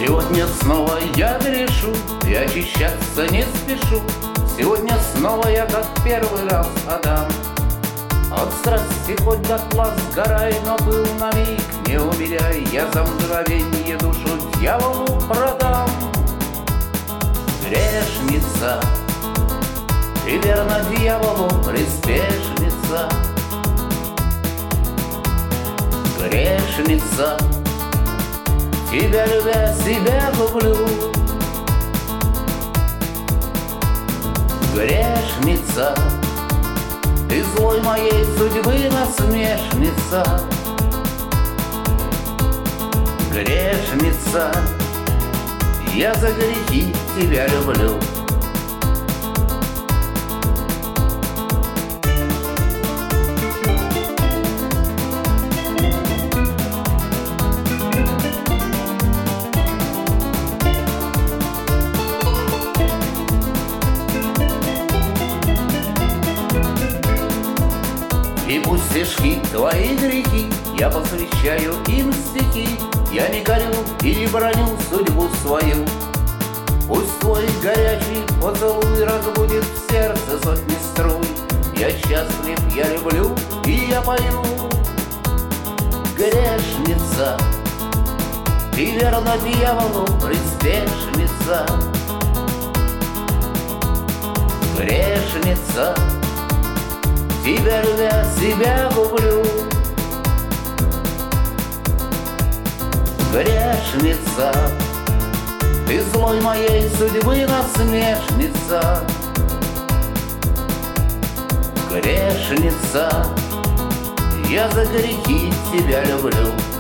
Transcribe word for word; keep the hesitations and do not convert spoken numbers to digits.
Сегодня снова я грешу, и очищаться не спешу. Сегодня снова я, как первый раз, Адам. От страсти хоть дотла сгорай, но был на миг не умиляй. Я за мгновенье душу дьяволу продам. Грешница, ты верно дьяволу приспешница. Грешница, тебя любя, себя гублю. Грешница, ты злой моей судьбы насмешница. Грешница, я за грехи тебя люблю. И пусть стишки твои грехи, я посвящаю им стихи. Я не корю и не броню судьбу свою. Пусть твой горячий поцелуй разбудит в сердце сотни струй. Я счастлив, я люблю и я пою. Грешница, ты верно дьяволу приспешница. Грешница, тебя любя, себя гублю. Грешница, ты злой моей судьбы насмешница. Грешница, я за грехи тебя люблю.